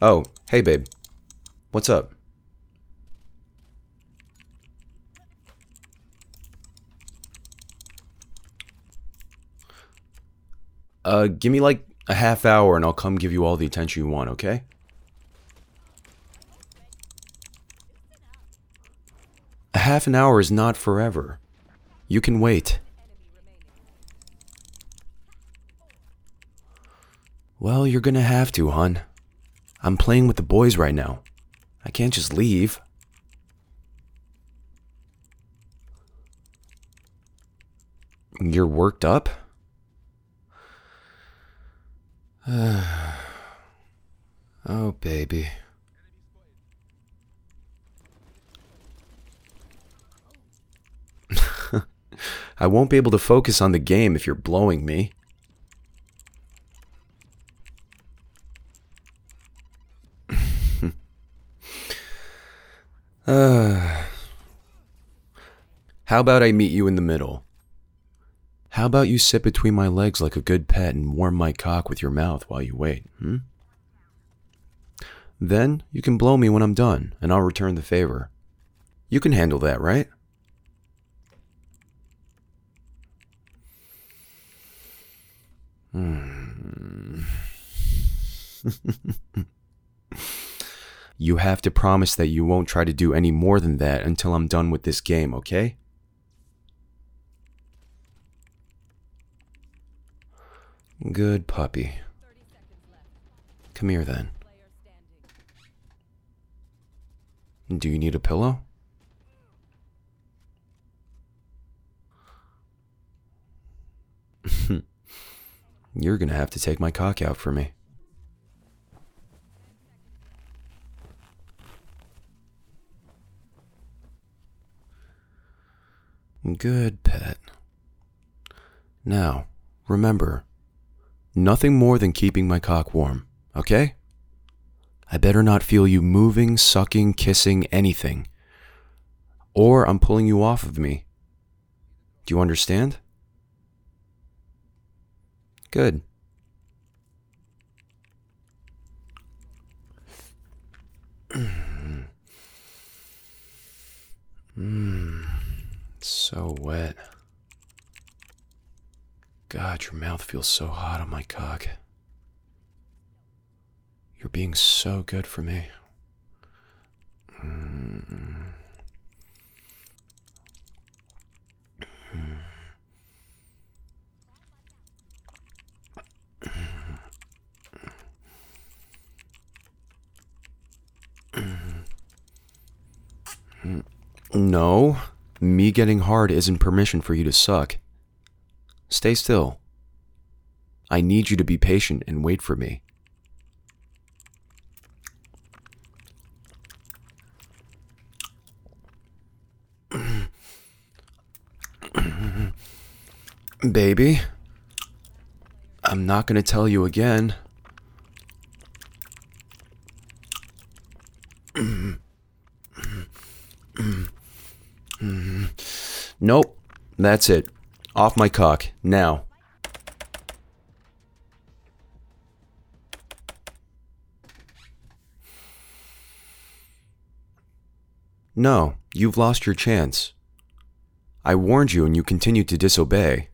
Oh, hey babe. What's up? Give me like a half hour and I'll come give you all the attention you want, okay? A half an hour is not forever. You can wait. Well, you're gonna have to, hon. I'm playing with the boys right now. I can't just leave. You're worked up? Oh, baby. I won't be able to focus on the game if you're blowing me. How about I meet you in the middle? How about you sit between my legs like a good pet and warm my cock with your mouth while you wait, Then you can blow me when I'm done, and I'll return the favor. You can handle that, right? You have to promise that you won't try to do any more than that until I'm done with this game, okay? Good puppy. Come here then. Do you need a pillow? You're gonna have to take my cock out for me. Good pet. Now, remember, nothing more than keeping my cock warm, okay? I better not feel you moving, sucking, kissing, anything. Or I'm pulling you off of me. Do you understand? Good. So wet. God, your mouth feels so hot on my cock. You're being so good for me. No, me getting hard isn't permission for you to suck. Stay still. I need you to be patient and wait for me. Baby, I'm not gonna tell you again. Nope, that's it. Off my cock, now. No, you've lost your chance. I warned you and you continued to disobey.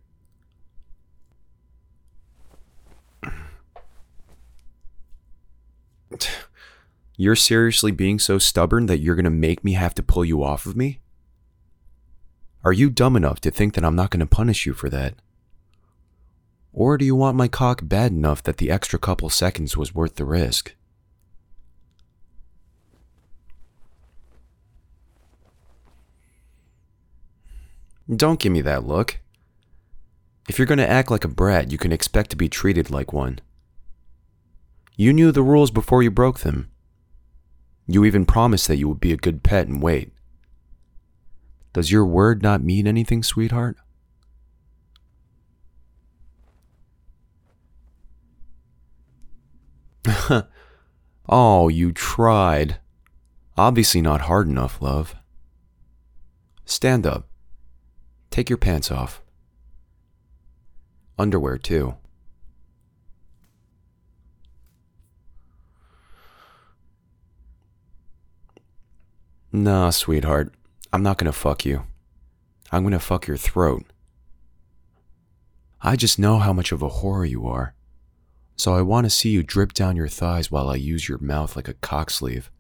You're seriously being so stubborn that you're gonna make me have to pull you off of me? Are you dumb enough to think that I'm not gonna punish you for that? Or do you want my cock bad enough that the extra couple seconds was worth the risk? Don't give me that look. If you're gonna act like a brat, you can expect to be treated like one. You knew the rules before you broke them. You even promised that you would be a good pet and wait. Does your word not mean anything, sweetheart? Oh, you tried. Obviously not hard enough, love. Stand up. Take your pants off. Underwear, too. Nah, sweetheart. I'm not gonna fuck you. I'm gonna fuck your throat. I just know how much of a whore you are. So I want to see you drip down your thighs while I use your mouth like a cock sleeve.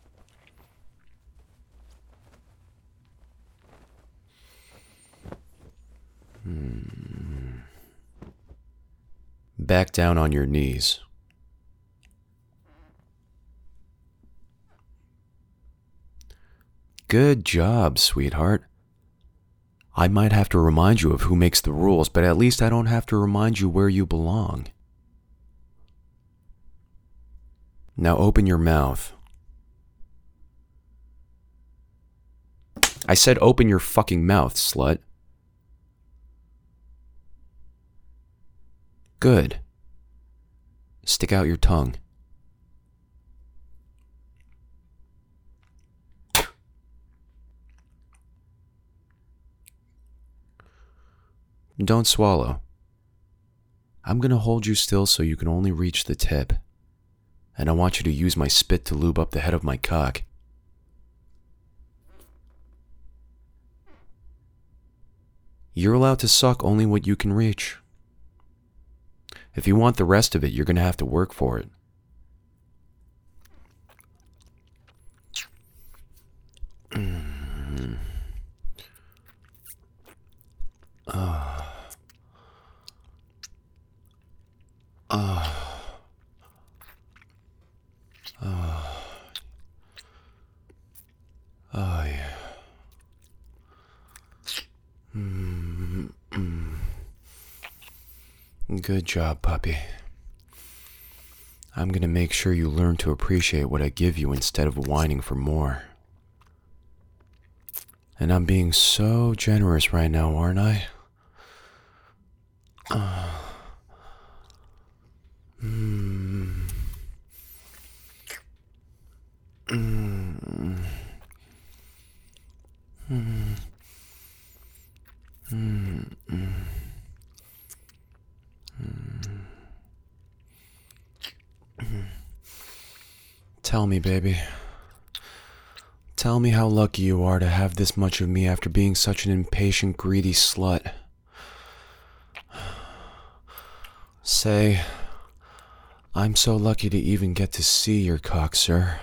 Back down on your knees. Good job, sweetheart. I might have to remind you of who makes the rules, but at least I don't have to remind you where you belong. Now open your mouth. I said open your fucking mouth, slut. Good. Stick out your tongue. Don't swallow. I'm gonna hold you still so you can only reach the tip. And I want you to use my spit to lube up the head of my cock. You're allowed to suck only what you can reach. If you want the rest of it, you're gonna have to work for it. Oh, yeah. Good job, puppy. I'm gonna make sure you learn to appreciate what I give you instead of whining for more. And I'm being so generous right now, aren't I? Tell me, baby. Tell me how lucky you are to have this much of me after being such an impatient, greedy slut. Say, I'm so lucky to even get to see your cock, sir.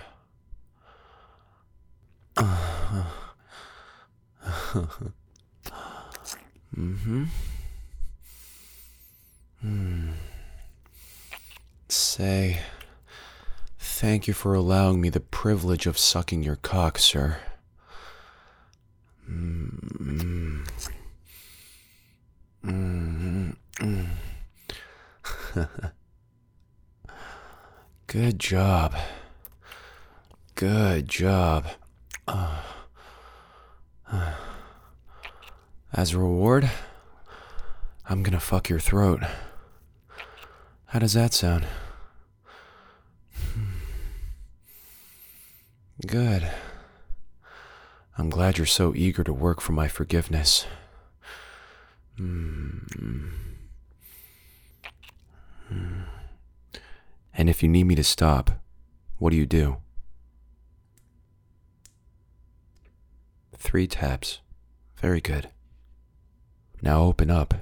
Say, thank you for allowing me the privilege of sucking your cock, sir. Good job. Good job. As a reward, I'm gonna fuck your throat. How does that sound? Good. I'm glad you're so eager to work for my forgiveness. And if you need me to stop, what do you do? 3 taps. Very good. Now open up.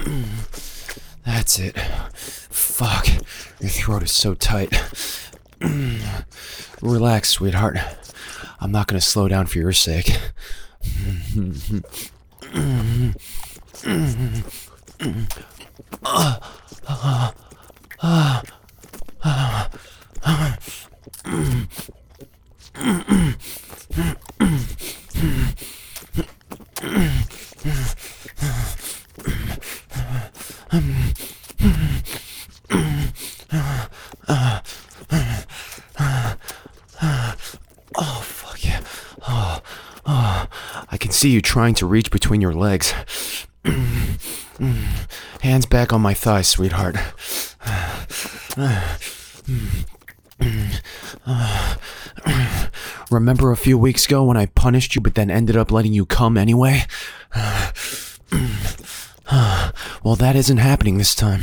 That's it. Fuck. Your throat is so tight. Relax, sweetheart. I'm not gonna slow down for your sake. Oh, fuck yeah. I can see you trying to reach between your legs. Hands back on my thighs, sweetheart. Remember a few weeks ago when I punished you but then ended up letting you come anyway? Well, that isn't happening this time.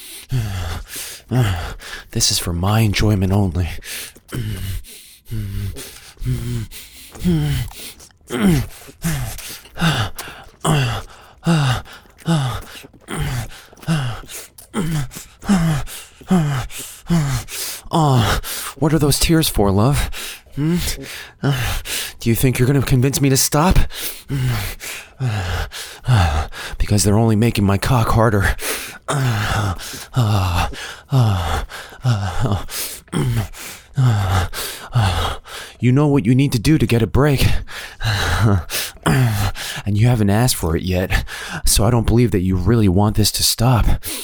This is for my enjoyment only. Oh, what are those tears for, love? Do you think you're gonna convince me to stop? Because they're only making my cock harder. You know what you need to do to get a break. And you haven't asked for it yet, so I don't believe that you really want this to stop.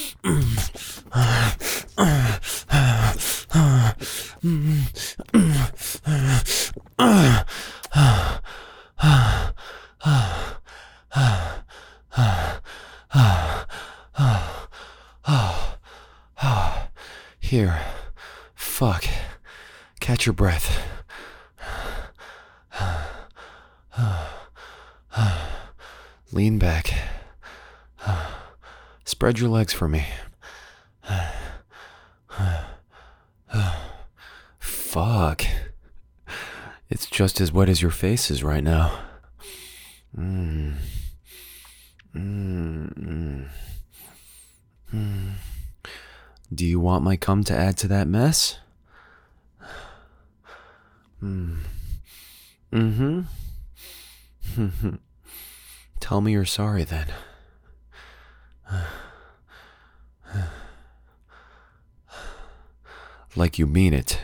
Here. Fuck. Catch your breath. Lean back. Spread your legs for me. Fuck. It's just as wet as your face is right now. Do you want my cum to add to that mess? Tell me you're sorry then. Like you mean it.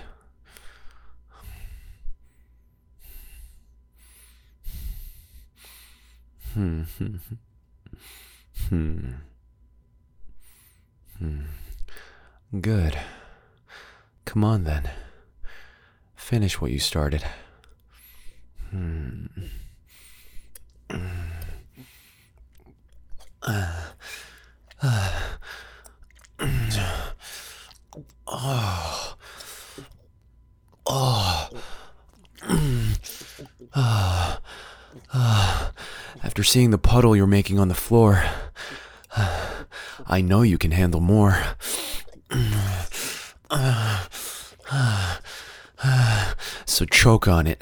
Good. Come on then. Finish what you started. After seeing the puddle you're making on the floor, I know you can handle more. So choke on it.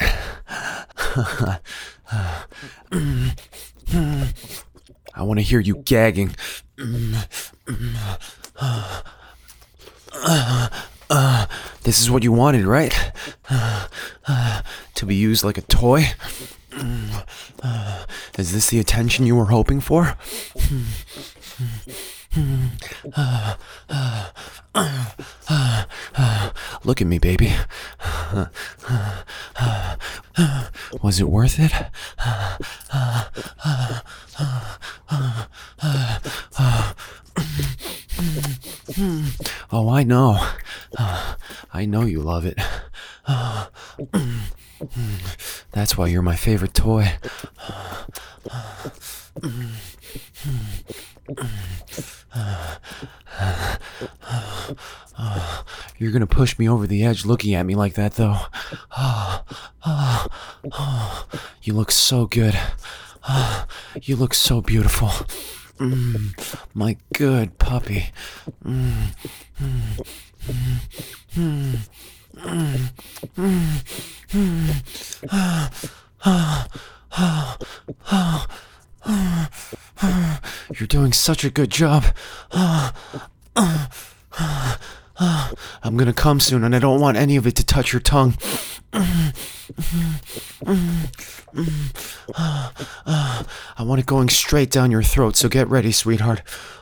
I want to hear you gagging. This is what you wanted, right? To be used like a toy? Is this the attention you were hoping for? Look at me, baby. Was it worth it? Oh, I know. I know you love it. That's why you're my favorite toy. You're gonna push me over the edge looking at me like that, though. You look so good. You look so beautiful. My good puppy. You're doing such a good job. I'm gonna come soon and I don't want any of it to touch your tongue. I want it going straight down your throat, so get ready, sweetheart.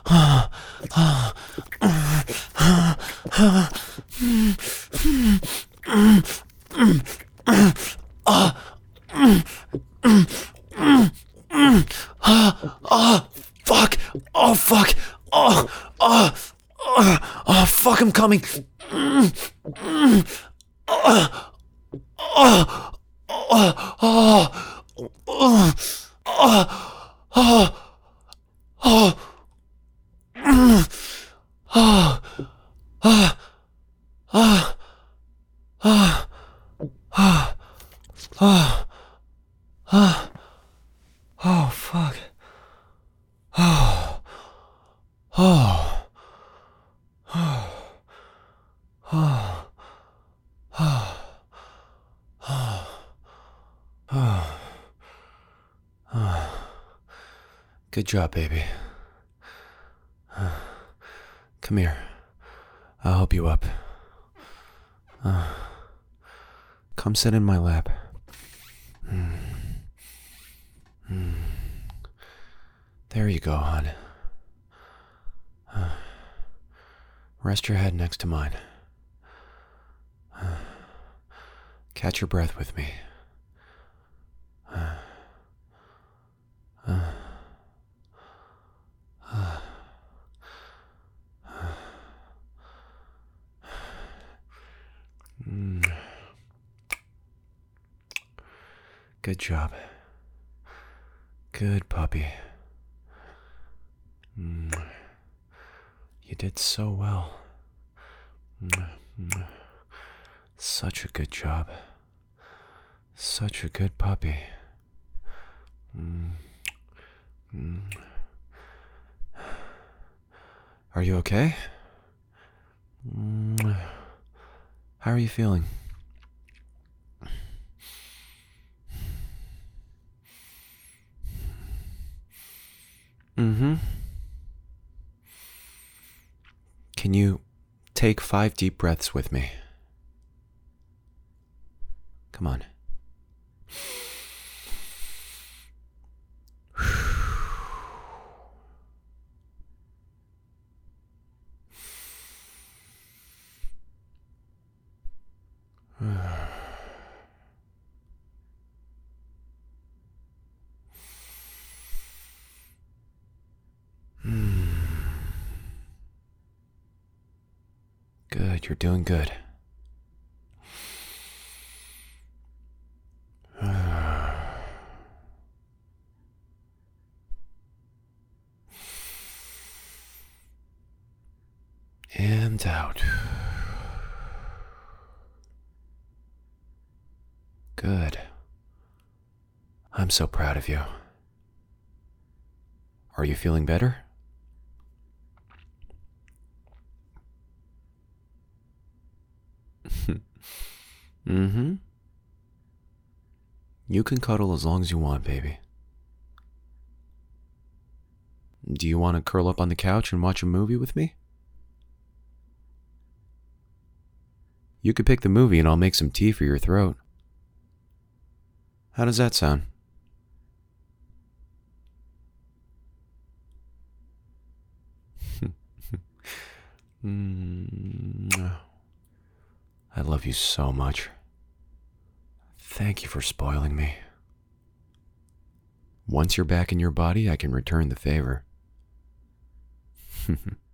Fuck! Oh, fuck! Oh, fuck, I'm coming! Oh, fuck. Good job, baby. Come here. I'll help you up. Come sit in my lap. There you go, hon. Rest your head next to mine. Catch your breath with me. Good job. Good puppy. You did so well. Such a good job. Such a good puppy. Are you okay? How are you feeling? Can you take 5 deep breaths with me? Come on. Good, you're doing good. And out. Good. I'm so proud of you. Are you feeling better? You can cuddle as long as you want, baby. Do you want to curl up on the couch and watch a movie with me? You could pick the movie and I'll make some tea for your throat. How does that sound? I love you so much. Thank you for spoiling me. Once you're back in your body, I can return the favor.